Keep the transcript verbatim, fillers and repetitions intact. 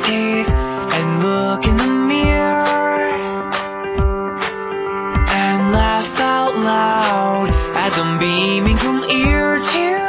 teeth and look in the mirror and laugh out loud as I'm beaming from ear to